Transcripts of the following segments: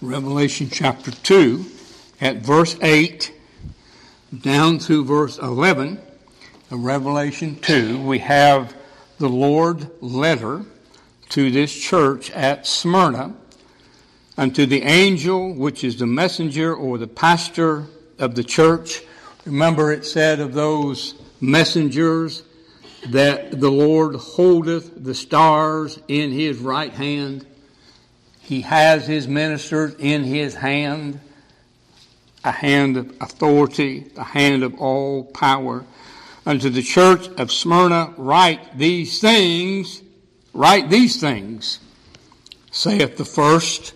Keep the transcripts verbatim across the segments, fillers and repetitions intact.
Revelation chapter two, at verse eight, down through verse eleven of Revelation two, we have the Lord's letter to this church at Smyrna, unto the angel which is the messenger or the pastor of the church. Remember, it said of those messengers that the Lord holdeth the stars in his right hand. He has his ministers in his hand, a hand of authority, a hand of all power. Unto the church of Smyrna write these things, write these things, saith the first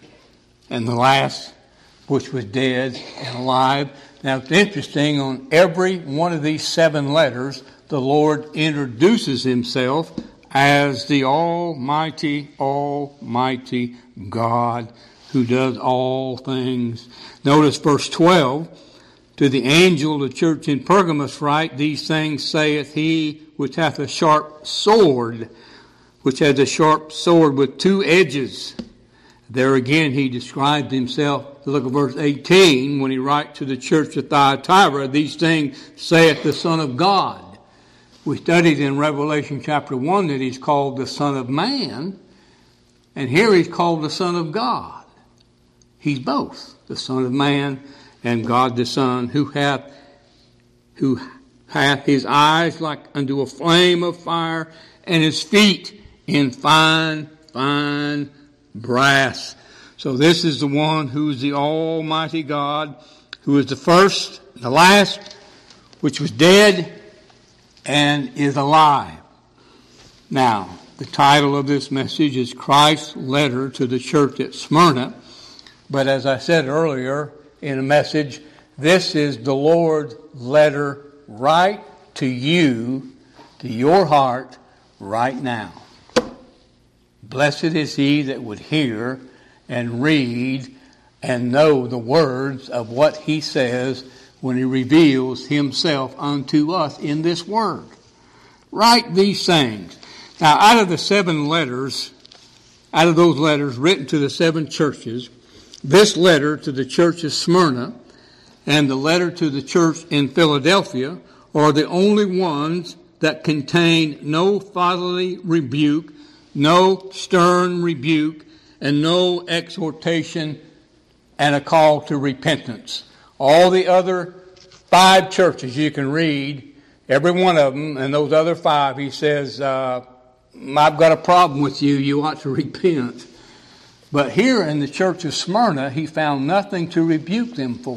and the last, which was dead and alive. Now it's interesting, on every one of these seven letters, the Lord introduces himself as the Almighty, Almighty God who does all things. Notice verse twelve, to the angel of the church in Pergamos write, these things saith he which hath a sharp sword, which has a sharp sword with two edges. There again he described himself. Look at verse eighteen, when he writes to the church of Thyatira, these things saith the Son of God. We studied in Revelation chapter one that he's called the Son of Man, and here he's called the Son of God. He's both the Son of Man and God the Son, who hath who hath his eyes like unto a flame of fire, and his feet in fine, fine brass. So this is the one who is the Almighty God, who is the first, the last, which was dead and is alive. Now, the title of this message is Christ's letter to the church at Smyrna. But as I said earlier in a message, this is the Lord's letter right to you, to your heart, right now. Blessed is he that would hear and read and know the words of what he says when he reveals himself unto us in this word. Write these things. Now, out of the seven letters, out of those letters written to the seven churches, this letter to the church of Smyrna and the letter to the church in Philadelphia are the only ones that contain no fatherly rebuke, no stern rebuke, and no exhortation and a call to repentance. All the other five churches you can read, every one of them, and those other five, he says, uh, I've got a problem with you, you ought to repent. But here in the church of Smyrna, he found nothing to rebuke them for.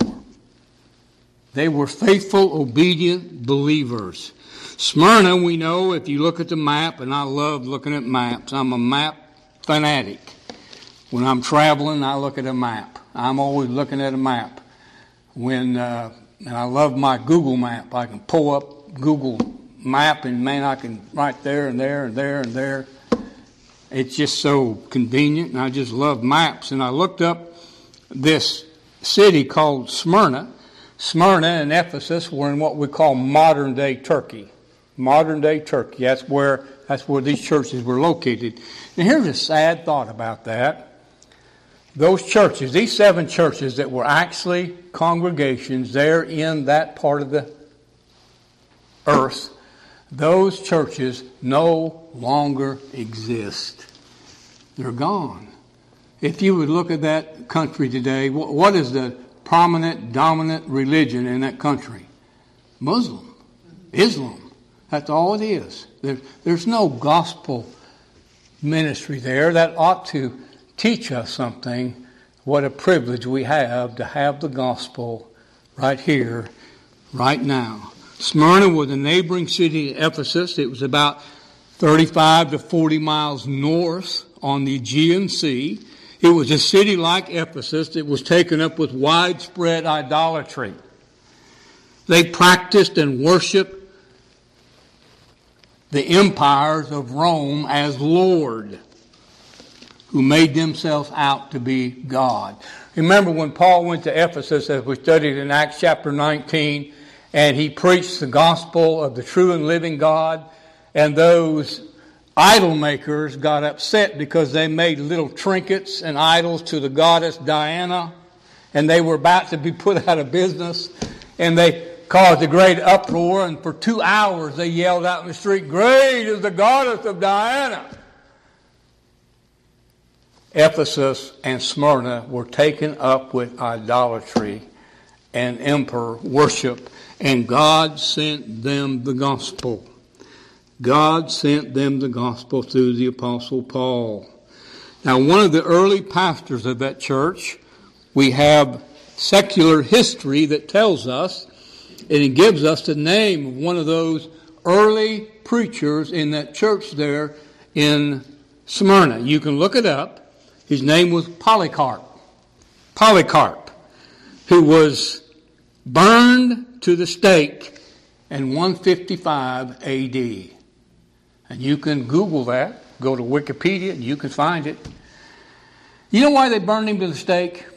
They were faithful, obedient believers. Smyrna, we know, if you look at the map, and I love looking at maps, I'm a map fanatic. When I'm traveling, I look at a map. I'm always looking at a map. When uh, and I love my Google map. I can pull up Google map, and man, I can right there and there and there and there. It's just so convenient, and I just love maps. And I looked up this city called Smyrna. Smyrna and Ephesus were in what we call modern-day Turkey. Modern-day Turkey. That's where that's where these churches were located. And here's a sad thought about that. Those churches, these seven churches that were actually congregations there in that part of the earth, those churches no longer exist. They're gone. If you would look at that country today, what is the prominent, dominant religion in that country? Muslim. Islam. That's all it is. There, there's no gospel ministry there. That ought to teach us something, what a privilege we have to have the gospel right here, right now. Smyrna was a neighboring city to Ephesus. It was about thirty-five to forty miles north on the Aegean Sea. It was a city like Ephesus that was taken up with widespread idolatry. They practiced and worshiped the empires of Rome as Lord, who made themselves out to be God. Remember when Paul went to Ephesus, as we studied in Acts chapter nineteen, and he preached the gospel of the true and living God, and those idol makers got upset because they made little trinkets and idols to the goddess Diana, and they were about to be put out of business, and they caused a great uproar, and for two hours they yelled out in the street, "Great is the goddess of Diana." Ephesus and Smyrna were taken up with idolatry and emperor worship, and God sent them the gospel. God sent them the gospel through the Apostle Paul. Now, one of the early pastors of that church, we have secular history that tells us, and it gives us the name of one of those early preachers in that church there in Smyrna. You can look it up. His name was Polycarp. Polycarp, who was burned to the stake in one fifty-five A D. And you can Google that. Go to Wikipedia and you can find it. You know why they burned him to the stake?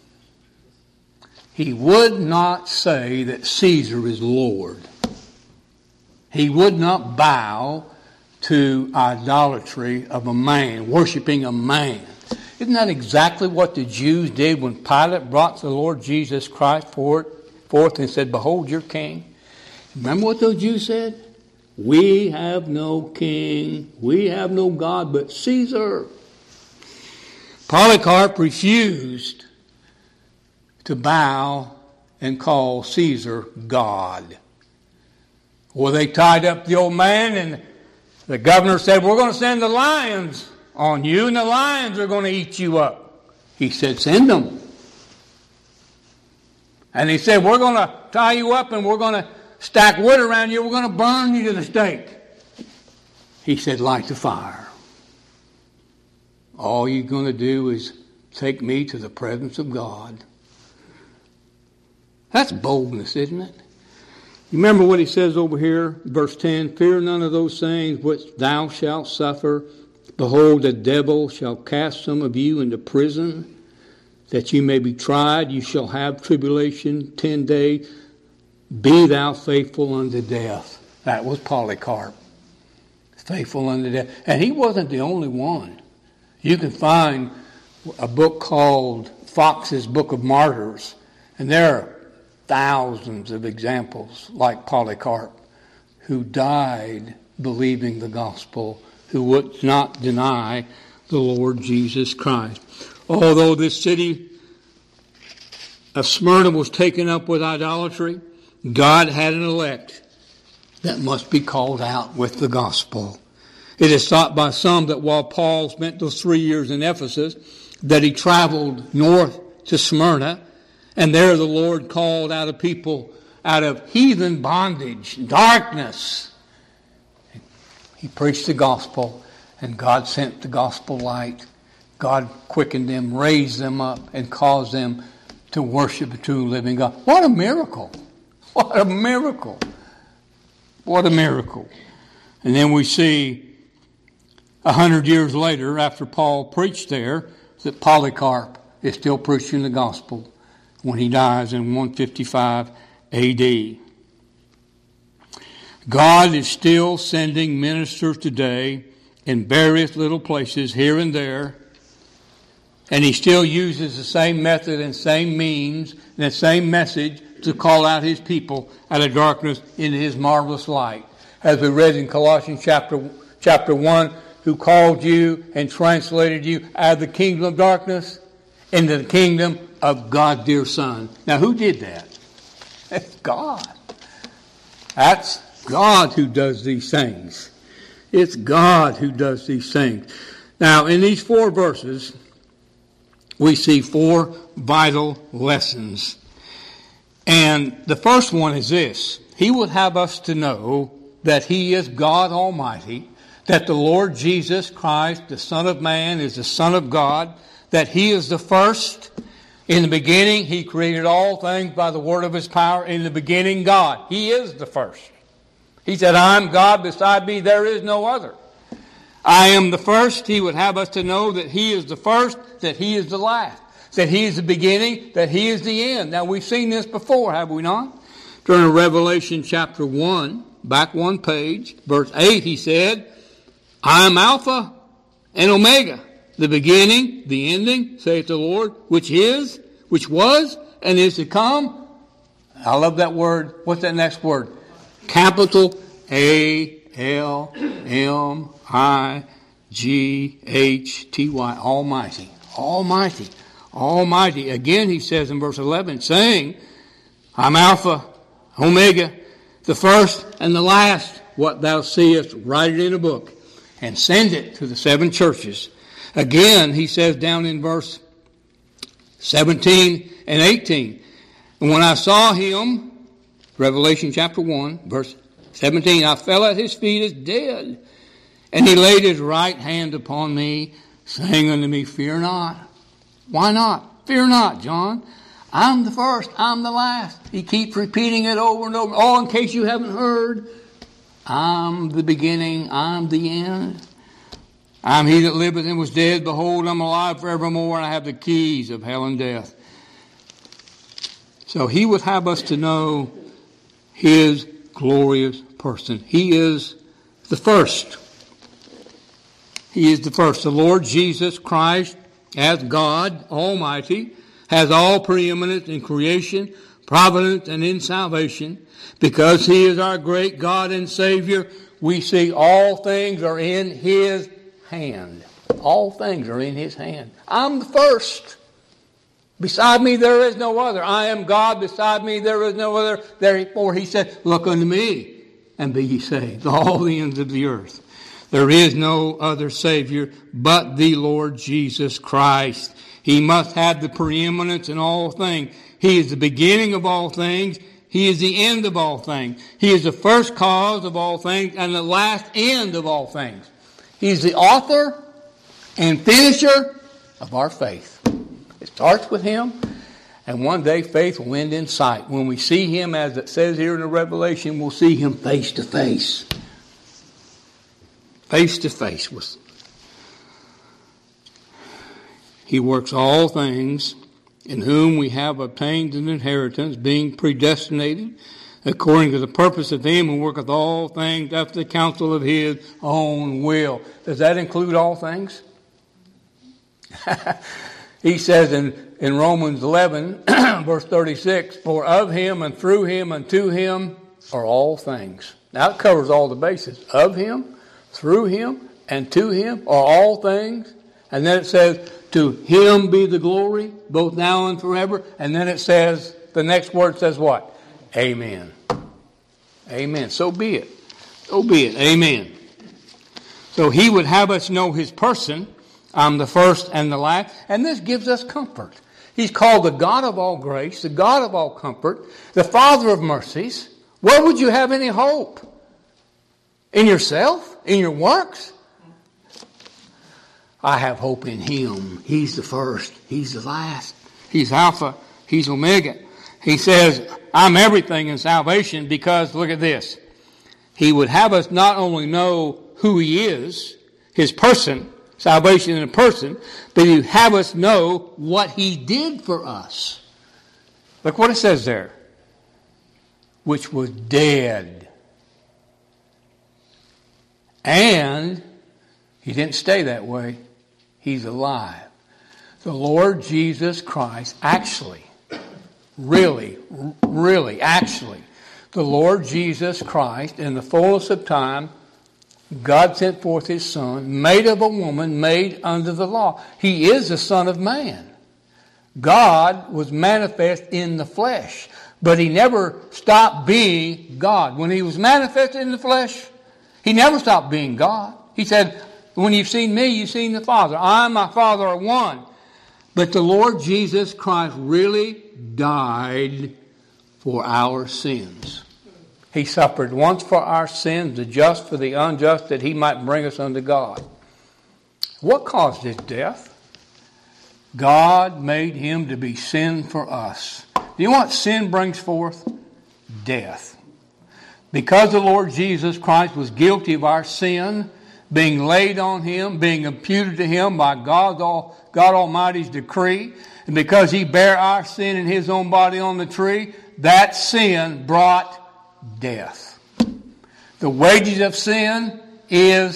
He would not say that Caesar is Lord. He would not bow to idolatry of a man, worshiping a man. Isn't that exactly what the Jews did when Pilate brought the Lord Jesus Christ forth and said, "Behold your king"? Remember what those Jews said? "We have no king, we have no God but Caesar." Polycarp refused to bow and call Caesar God. Well, they tied up the old man, and the governor said, "We're going to send the lions on you, and the lions are going to eat you up." He said, "Send them." And he said, "We're going to tie you up, and we're going to stack wood around you. We're going to burn you to the stake." He said, "Light the fire. All you're going to do is take me to the presence of God." That's boldness, isn't it? You remember what he says over here, verse ten, "Fear none of those things which thou shalt suffer. Behold, the devil shall cast some of you into prison, that you may be tried. You shall have tribulation ten days. Be thou faithful unto death." That was Polycarp. Faithful unto death. And he wasn't the only one. You can find a book called Fox's Book of Martyrs, and there are thousands of examples like Polycarp who died believing the gospel, who would not deny the Lord Jesus Christ. Although this city of Smyrna was taken up with idolatry, God had an elect that must be called out with the gospel. It is thought by some that while Paul spent those three years in Ephesus, that he traveled north to Smyrna, and there the Lord called out a people out of heathen bondage, darkness. He preached the gospel, and God sent the gospel light. God quickened them, raised them up, and caused them to worship the true living God. What a miracle! What a miracle! What a miracle! And then we see a hundred years later, after Paul preached there, that Polycarp is still preaching the gospel when he dies in one fifty-five A D. God is still sending ministers today in various little places here and there, and he still uses the same method and same means and the same message to call out his people out of darkness into his marvelous light. As we read in Colossians chapter, chapter one, who called you and translated you out of the kingdom of darkness into the kingdom of God's dear Son. Now, who did that? That's God. That's God who does these things. It's God who does these things. Now, in these four verses, we see four vital lessons. And the first one is this. He would have us to know that He is God Almighty, that the Lord Jesus Christ, the Son of Man, is the Son of God, that He is the first. In the beginning, He created all things by the word of His power. In the beginning, God. He is the first. He said, I'm God, beside me there is no other. I am the first. He would have us to know that He is the first, that He is the last, that He is the beginning, that He is the end. Now, we've seen this before, have we not? During Revelation chapter one, back one page, verse eight, He said, I am Alpha and Omega, the beginning, the ending, saith the Lord, which is, which was, and is to come. I love that word. What's that next word? Capital A L M I G H T Y, Almighty. Almighty. Almighty. Again, he says in verse eleven, saying, I'm Alpha, Omega, the first and the last. What thou seest, write it in a book and send it to the seven churches. Again, he says down in verse seventeen and eighteen, and when I saw him, Revelation chapter one, verse seventeen, I fell at his feet as dead. And he laid his right hand upon me, saying unto me, fear not. Why not? Fear not, John. I'm the first, I'm the last. He keeps repeating it over and over. Oh, in case you haven't heard, I'm the beginning, I'm the end. I'm he that liveth and was dead. Behold, I'm alive forevermore, and I have the keys of hell and death. So he would have us to know his glorious person. He is the first. He is the first. The Lord Jesus Christ, as God Almighty, has all preeminence in creation, providence, and in salvation. Because he is our great God and Savior, we see all things are in his hand. All things are in his hand. I'm the first. Beside me there is no other. I am God. Beside me there is no other. Therefore he said, look unto me and be ye saved, all the ends of the earth. There is no other Savior but the Lord Jesus Christ. He must have the preeminence in all things. He is the beginning of all things. He is the end of all things. He is the first cause of all things and the last end of all things. He's the author and finisher of our faith. It starts with him, and one day faith will end in sight. When we see him, as it says here in the Revelation, we'll see him face to face. Face to face with him. He works all things, in whom we have obtained an inheritance, being predestinated according to the purpose of him who worketh all things after the counsel of his own will. Does that include all things? He says in, in Romans eleven, verse thirty-six, for of him and through him and to him are all things. Now it covers all the bases. Of him, through him, and to him are all things. And then it says, to him be the glory, both now and forever. And then it says, the next word says what? Amen. Amen. So be it. So be it. Amen. So he would have us know his person. I'm the first and the last. And this gives us comfort. He's called the God of all grace, the God of all comfort, the Father of mercies. Where would you have any hope? In yourself? In your works? I have hope in him. He's the first. He's the last. He's Alpha. He's Omega. He says, I'm everything in salvation because, look at this. He would have us not only know who he is, his person, salvation in a person, but he would have us know what he did for us. Look what it says there. Which was dead. And he didn't stay that way. He's alive. The Lord Jesus Christ actually, really, really, actually, the Lord Jesus Christ, in the fullness of time, God sent forth his Son, made of a woman, made under the law. He is the Son of Man. God was manifest in the flesh, but he never stopped being God. When he was manifested in the flesh, he never stopped being God. He said, when you've seen me, you've seen the Father. I and my Father are one. But the Lord Jesus Christ really died for our sins. He suffered once for our sins, the just for the unjust, that he might bring us unto God. What caused his death? God made him to be sin for us. Do you know what sin brings forth? Death. Because the Lord Jesus Christ was guilty of our sin, being laid on him, being imputed to him by God's all, God Almighty's decree, and because he bare our sin in his own body on the tree, that sin brought death. The wages of sin is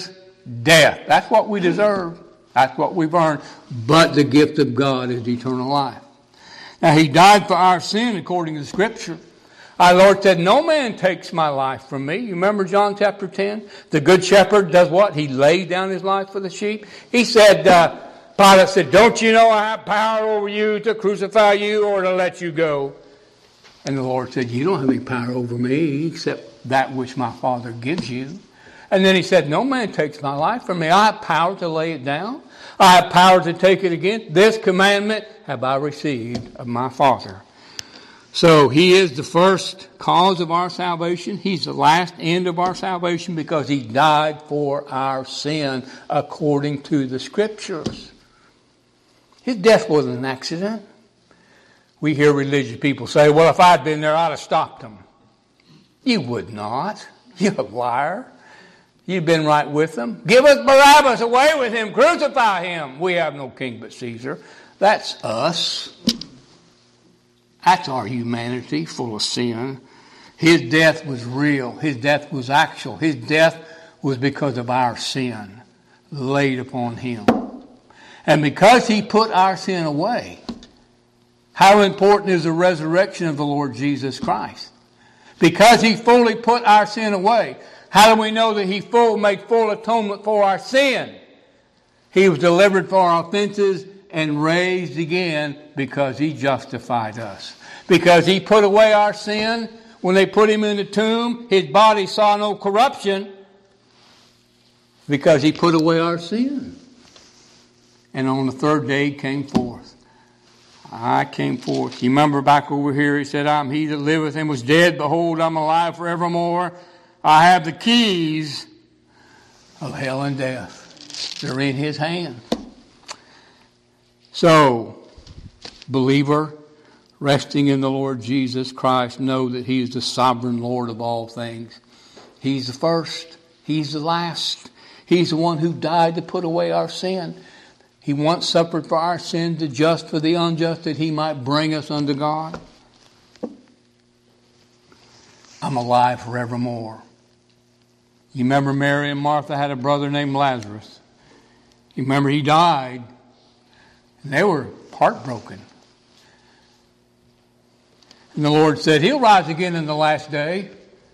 death. That's what we deserve. That's what we've earned. But the gift of God is eternal life. Now, he died for our sin according to the Scripture. Our Lord said, no man takes my life from me. You remember John chapter ten? The good shepherd does what? He laid down his life for the sheep. He said, uh, Pilate said, don't you know I have power over you to crucify you or to let you go? And the Lord said, you don't have any power over me except that which my Father gives you. And then he said, no man takes my life from me. I have power to lay it down. I have power to take it again. This commandment have I received of my Father. So he is the first cause of our salvation. He's the last end of our salvation because he died for our sin according to the Scriptures. His death wasn't an accident. We hear religious people say, well, if I'd been there, I'd have stopped him. You would not. You're a liar. You've been right with them. Give us Barabbas, away with him, crucify him. We have no king but Caesar. That's us. That's our humanity, full of sin. His death was real. His death was actual. His death was because of our sin laid upon him. And because he put our sin away, how important is the resurrection of the Lord Jesus Christ? Because he fully put our sin away. How do we know that he full made full atonement for our sin? He was delivered for our offenses and raised again because he justified us. Because he put away our sin. When they put him in the tomb, his body saw no corruption because he put away our sin. And on the third day he came forth. I came forth. You remember back over here, he said, I'm he that liveth and was dead. Behold, I'm alive forevermore. I have the keys of hell and death. They're in his hand. So, believer, resting in the Lord Jesus Christ, know that he is the sovereign Lord of all things. He's the first. He's the last. He's the one who died to put away our sin. He once suffered for our sin, the just for the unjust, that he might bring us unto God. I'm alive forevermore. You remember Mary and Martha had a brother named Lazarus. You remember he died. And they were heartbroken. And the Lord said, he'll rise again in the last day.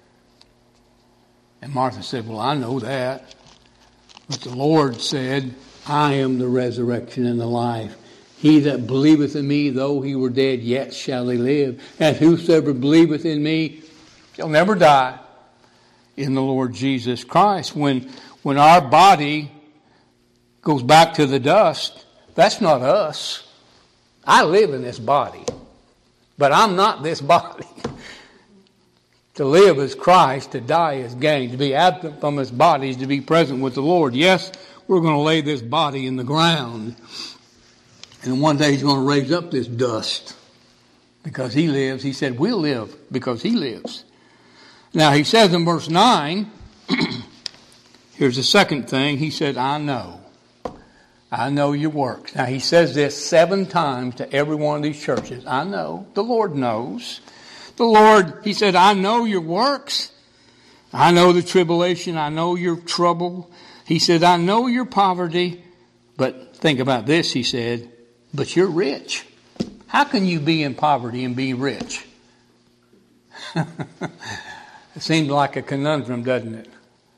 And Martha said, well, I know that. But the Lord said, I am the resurrection and the life. He that believeth in me, though he were dead, yet shall he live. And whosoever believeth in me shall never die. In the Lord Jesus Christ. When, when our body goes back to the dust, that's not us. I live in this body. But I'm not this body. To live is Christ, to die is gain. To be absent from this body is to be present with the Lord. Yes, we're going to lay this body in the ground. And one day he's going to raise up this dust. Because he lives. He said, we'll live because he lives. Now he says in verse nine, here's the second thing. He said, I know. I know your works. Now he says this seven times to every one of these churches. I know. The Lord knows. The Lord, he said, I know your works. I know the tribulation. I know your trouble. He said, I know your poverty. But think about this, he said, but you're rich. How can you be in poverty and be rich? It seems like a conundrum, doesn't it?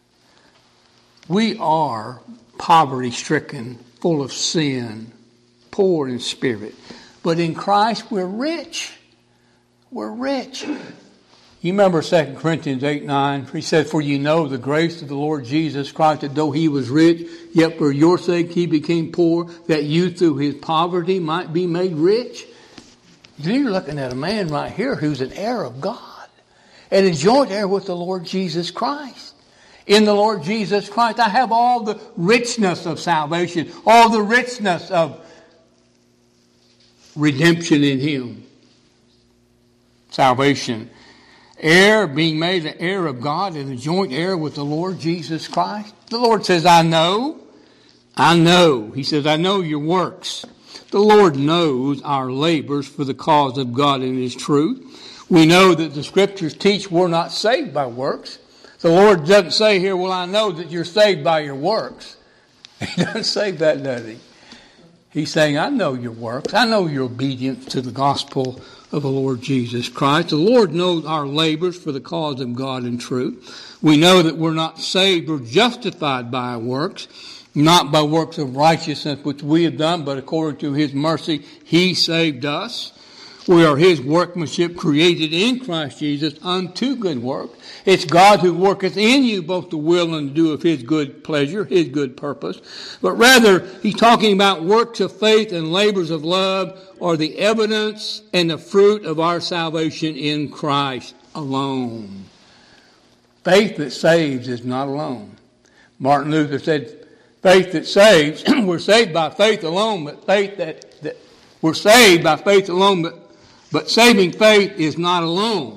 We are poverty-stricken, full of sin, poor in spirit. But in Christ, we're rich. We're rich. You remember Second Corinthians eight nine? He said, for you know the grace of the Lord Jesus Christ, that though he was rich, yet for your sake he became poor, that you through his poverty might be made rich. You're looking at a man right here who's an heir of God. And a joint heir with the Lord Jesus Christ. In the Lord Jesus Christ, I have all the richness of salvation, all the richness of redemption in him. Salvation. Heir, being made an heir of God and a joint heir with the Lord Jesus Christ. The Lord says, I know. I know. He says, I know your works. The Lord knows our labors for the cause of God and his truth. We know that the Scriptures teach we're not saved by works. The Lord doesn't say here, well, I know that you're saved by your works. He doesn't say that, does he? He's saying, I know your works. I know your obedience to the gospel of the Lord Jesus Christ. The Lord knows our labors for the cause of God and truth. We know that we're not saved or justified by our works, not by works of righteousness which we have done, but according to His mercy, He saved us. We are His workmanship created in Christ Jesus unto good work. It's God who worketh in you both to will and to do of His good pleasure, His good purpose. But rather, He's talking about works of faith and labors of love are the evidence and the fruit of our salvation in Christ alone. Faith that saves is not alone. Martin Luther said, faith that saves, we're saved by faith alone, but faith that, that we're saved by faith alone, but But saving faith is not alone.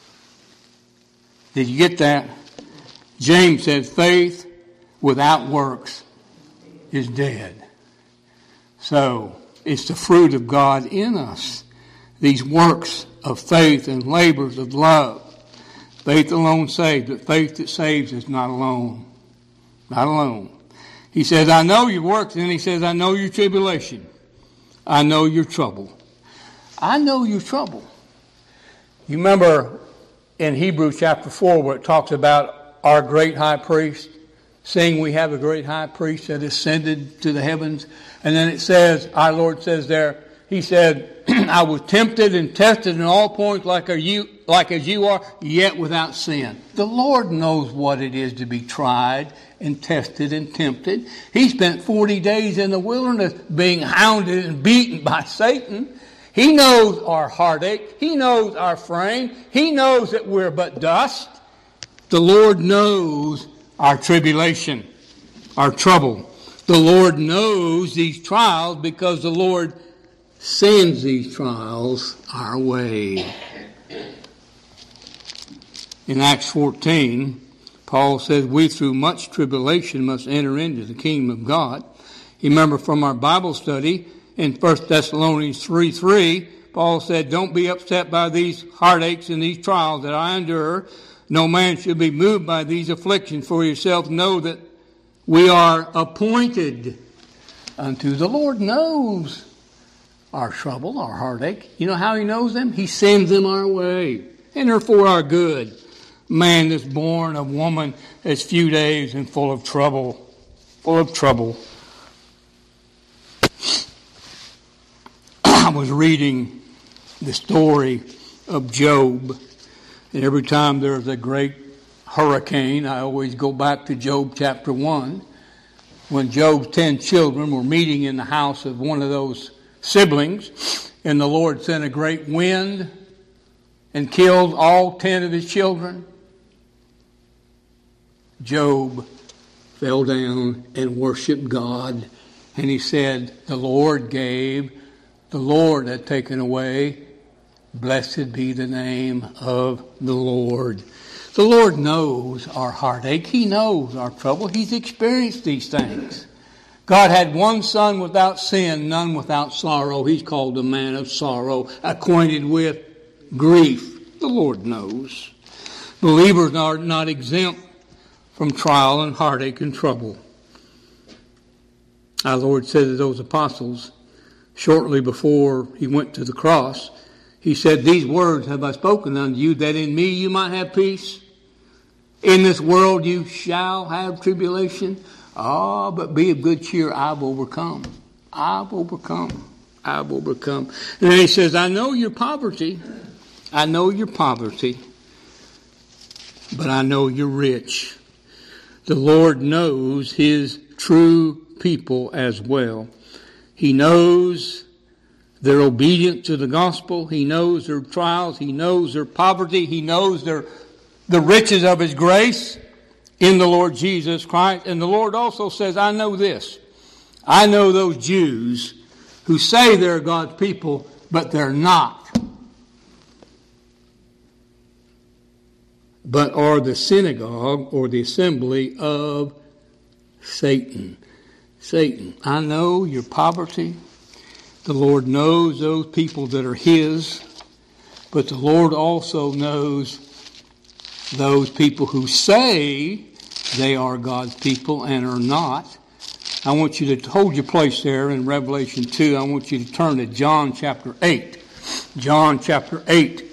Did you get that? James said faith without works is dead. So it's the fruit of God in us. These works of faith and labors of love. Faith alone saves, but faith that saves is not alone. Not alone. He says, I know your works, and then he says, I know your tribulation. I know your trouble. I know your trouble. You remember in Hebrews chapter four where it talks about our great high priest, seeing we have a great high priest that ascended to the heavens. And then it says, our Lord says there, He said, I was tempted and tested in all points like are you, like as you are, yet without sin. The Lord knows what it is to be tried and tested and tempted. He spent forty days in the wilderness being hounded and beaten by Satan. He knows our heartache. He knows our frame. He knows that we're but dust. The Lord knows our tribulation, our trouble. The Lord knows these trials because the Lord sends these trials our way. In Acts fourteen, Paul says, we through much tribulation must enter into the kingdom of God. You remember from our Bible study, in First Thessalonians three three, Paul said, don't be upset by these heartaches and these trials that I endure. No man should be moved by these afflictions. For yourself know that we are appointed unto. The Lord knows our trouble, our heartache. You know how He knows them? He sends them our way. And they're for our good. Man that's born of woman is few days and full of trouble. Full of trouble. I was reading the story of Job, and every time there's a great hurricane, I always go back to Job chapter one, when Job's ten children were meeting in the house of one of those siblings, and the Lord sent a great wind and killed all ten of his children. Job fell down and worshiped God, and he said, the Lord gave, the Lord had taken away. Blessed be the name of the Lord. The Lord knows our heartache. He knows our trouble. He's experienced these things. God had one son without sin, none without sorrow. He's called a man of sorrow, acquainted with grief. The Lord knows. Believers are not exempt from trial and heartache and trouble. Our Lord said to those apostles, shortly before He went to the cross, He said, these words have I spoken unto you, that in me you might have peace. In this world you shall have tribulation. Ah, oh, but be of good cheer, I've overcome. I've overcome. I've overcome. And then He says, I know your poverty. I know your poverty. But I know you're rich. The Lord knows His true people as well. He knows they're obedient to the gospel. He knows their trials. He knows their poverty. He knows their the riches of His grace in the Lord Jesus Christ. And the Lord also says, I know this. I know those Jews who say they're God's people, but they're not. But are the synagogue or the assembly of Satan. Satan, I know your poverty. The Lord knows those people that are His, but the Lord also knows those people who say they are God's people and are not. I want you to hold your place there in Revelation two. I want you to turn to John chapter eight. John chapter eight.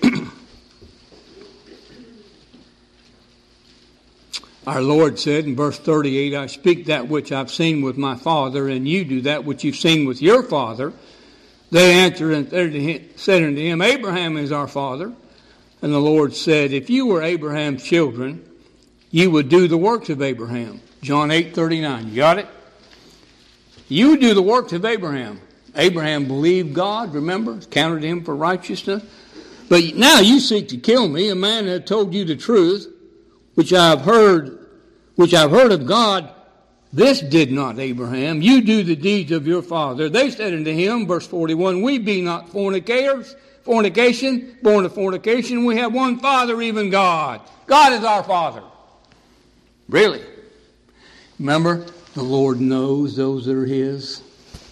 Our Lord said in verse thirty-eight, I speak that which I've seen with my Father, and you do that which you've seen with your father. They answered and said unto him, Abraham is our father. And the Lord said, if you were Abraham's children, you would do the works of Abraham. John eight thirty-nine. You got it? You would do the works of Abraham. Abraham believed God, remember? Counted him for righteousness. But now you seek to kill me, a man that told you the truth, which I've heard, which I've heard of God. This did not Abraham. You do the deeds of your father. They said unto him, verse forty-one, we be not fornicators, fornication, born of fornication. We have one Father, even God. God is our Father. Really? Remember, the Lord knows those that are His.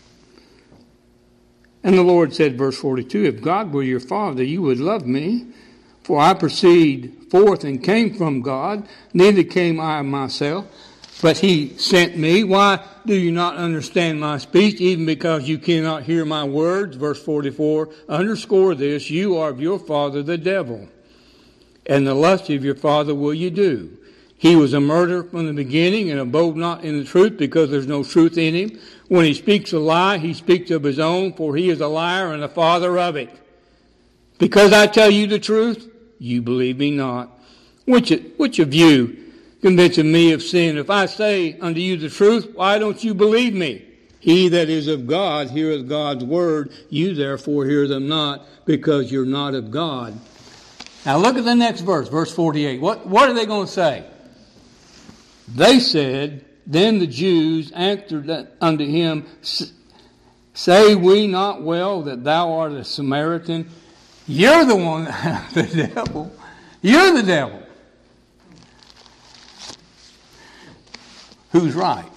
And the Lord said, verse forty-two, if God were your Father, you would love me, for I proceed forth and came from God, neither came I myself, but He sent me. Why do you not understand my speech, even because you cannot hear my words? Verse forty-four, underscore this, you are of your father the devil, and the lust of your father will you do. He was a murderer from the beginning and abode not in the truth, because there's no truth in him. When he speaks a lie, he speaks of his own, for he is a liar and the father of it. Because I tell you the truth, you believe me not. Which, which of you convinces me of sin? If I say unto you the truth, why don't you believe me? He that is of God heareth God's word. You therefore hear them not, because you're not of God. Now look at the next verse, verse forty-eight. What, what are they going to say? They said, then the Jews answered unto him, say we not well that thou art a Samaritan? You're the one, the devil. You're the devil. Who's right?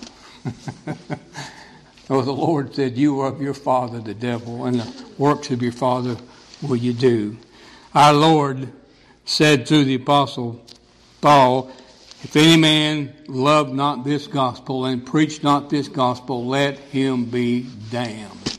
Well, the Lord said, you are of your father, the devil, and the works of your father will you do. Our Lord said through the apostle Paul, if any man love not this gospel and preach not this gospel, let him be damned.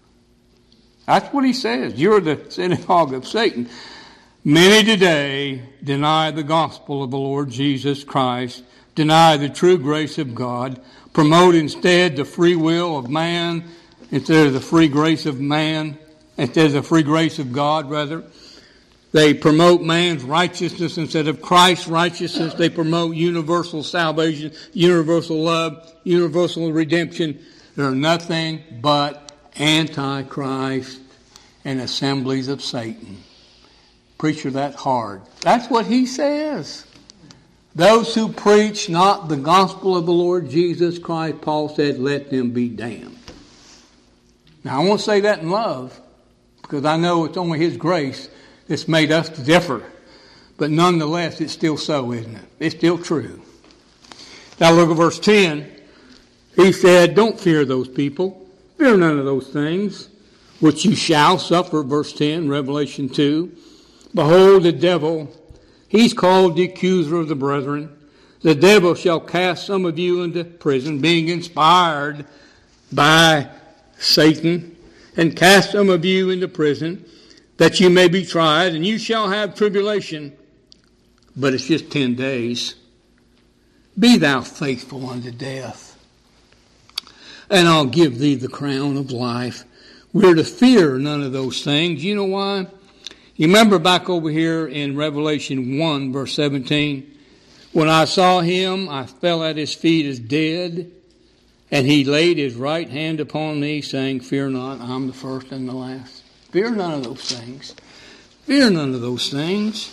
That's what he says. You're the synagogue of Satan. Many today deny the gospel of the Lord Jesus Christ, deny the true grace of God, promote instead the free will of man instead of the free grace of man, instead of the free grace of God, rather. They promote man's righteousness instead of Christ's righteousness. They promote universal salvation, universal love, universal redemption. They're nothing but antichrist and assemblies of Satan. Preacher, that's hard. That's what he says. Those who preach not the gospel of the Lord Jesus Christ, Paul said, let them be damned. Now, I won't say that in love, because I know it's only His grace that's made us to differ. But nonetheless, it's still so, isn't it? It's still true. Now look at verse ten. He said, don't fear those people. Fear none of those things, which you shall suffer. Verse ten, Revelation two. Behold, the devil, he's called the accuser of the brethren. The devil shall cast some of you into prison, being inspired by Satan, and cast some of you into prison, that you may be tried, and you shall have tribulation. But it's just ten days. Be thou faithful unto death, and I'll give thee the crown of life. We're to fear none of those things. You know why? You remember back over here in Revelation one, verse seventeen, when I saw him, I fell at his feet as dead, and he laid his right hand upon me, saying, fear not, I'm the first and the last. Fear none of those things. Fear none of those things.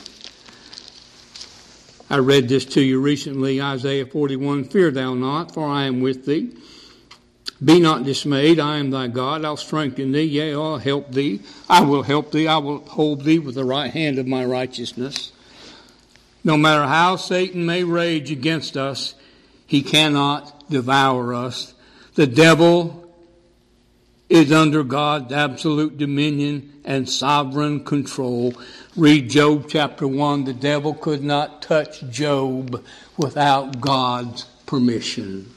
I read this to you recently, Isaiah forty-one, fear thou not, for I am with thee. Be not dismayed, I am thy God, I'll strengthen thee, yea, I'll help thee. I will help thee, I will hold thee with the right hand of my righteousness. No matter how Satan may rage against us, he cannot devour us. The devil is under God's absolute dominion and sovereign control. Read Job chapter one. The devil could not touch Job without God's permission.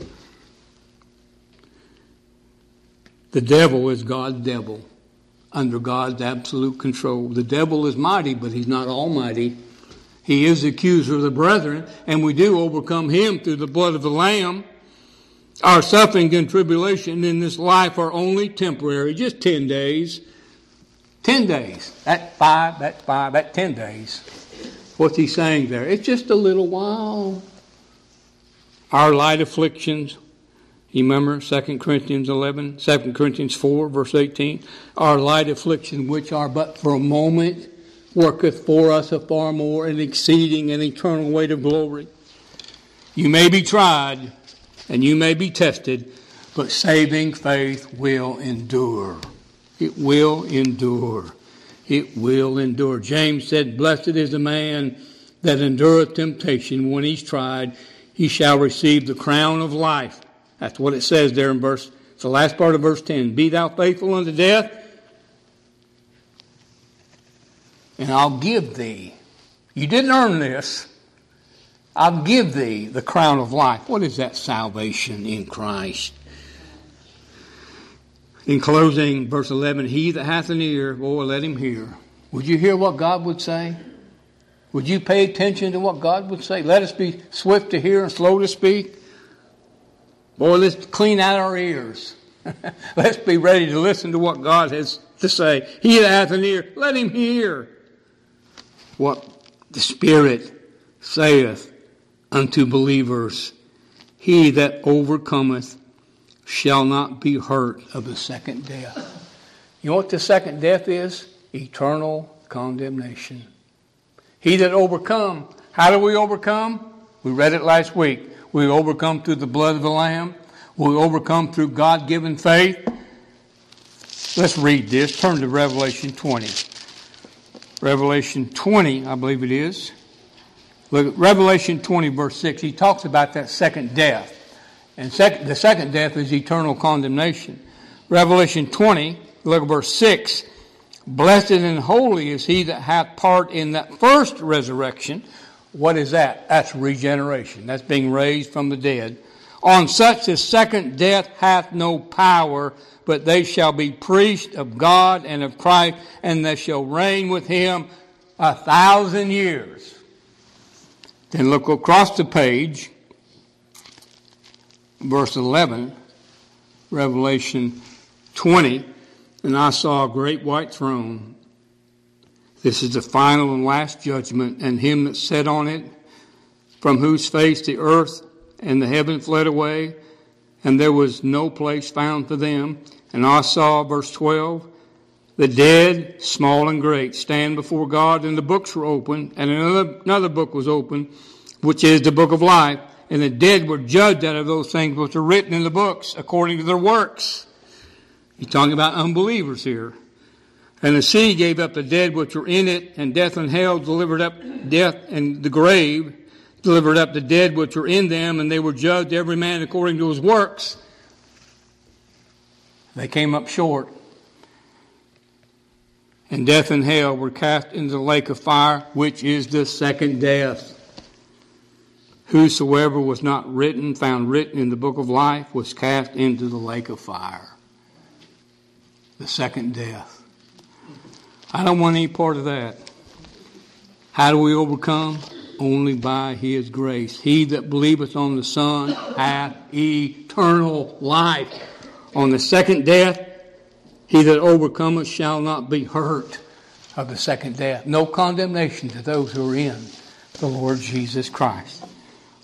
The devil is God's devil, under God's absolute control. The devil is mighty, but he's not almighty. He is the accuser of the brethren, and we do overcome him through the blood of the Lamb. Our suffering and tribulation in this life are only temporary, just ten days. Ten days. That's five, that's five, that's ten days. What's he saying there? It's just a little while. Our light afflictions, you remember Second Corinthians eleven, Second Corinthians four, verse eighteen. Our light afflictions, which are but for a moment, worketh for us a far more and exceeding an eternal weight of glory. You may be tried, and you may be tested, but saving faith will endure. It will endure. It will endure. James said, blessed is the man that endureth temptation. When he's tried, he shall receive the crown of life. That's what it says there in verse, it's the last part of verse ten. Be thou faithful unto death, and I'll give thee. You didn't earn this. I'll give thee the crown of life. What is that? Salvation in Christ. In closing, verse eleven, he that hath an ear, boy, let him hear. Would you hear what God would say? Would you pay attention to what God would say? Let us be swift to hear and slow to speak. Boy, let's clean out our ears. Let's be ready to listen to what God has to say. He that hath an ear, let him hear what the Spirit saith unto believers. He that overcometh shall not be hurt of the second death. You know what the second death is? Eternal condemnation. He that overcome. How do we overcome? We read it last week. We overcome through the blood of the Lamb. We overcome through God-given faith. Let's read this. Turn to Revelation twenty. Revelation twenty, I believe it is. Look at Revelation twenty, verse six. He talks about that second death. And sec- the second death is eternal condemnation. Revelation twenty, look at verse six. Blessed and holy is he that hath part in that first resurrection. What is that? That's regeneration. That's being raised from the dead. On such the second death hath no power, but they shall be priests of God and of Christ, and they shall reign with him a thousand years. Then look across the page, verse eleven, Revelation twenty, and I saw a great white throne. This is the final and last judgment, and him that sat on it, from whose face the earth and the heaven fled away, and there was no place found for them. And I saw, verse twelve, the dead, small and great, stand before God, and the books were opened, and another, another book was opened, which is the book of life. And the dead were judged out of those things which are written in the books, according to their works. He's talking about unbelievers here. And the sea gave up the dead which were in it, and death and hell delivered up death, and the grave delivered up the dead which were in them, and they were judged every man according to his works. They came up short. And death and hell were cast into the lake of fire, which is the second death. Whosoever was not written, found written in the book of life, was cast into the lake of fire. The second death. I don't want any part of that. How do we overcome? Only by his grace. He that believeth on the Son hath eternal life. On the second death, he that overcometh shall not be hurt of the second death. No condemnation to those who are in the Lord Jesus Christ.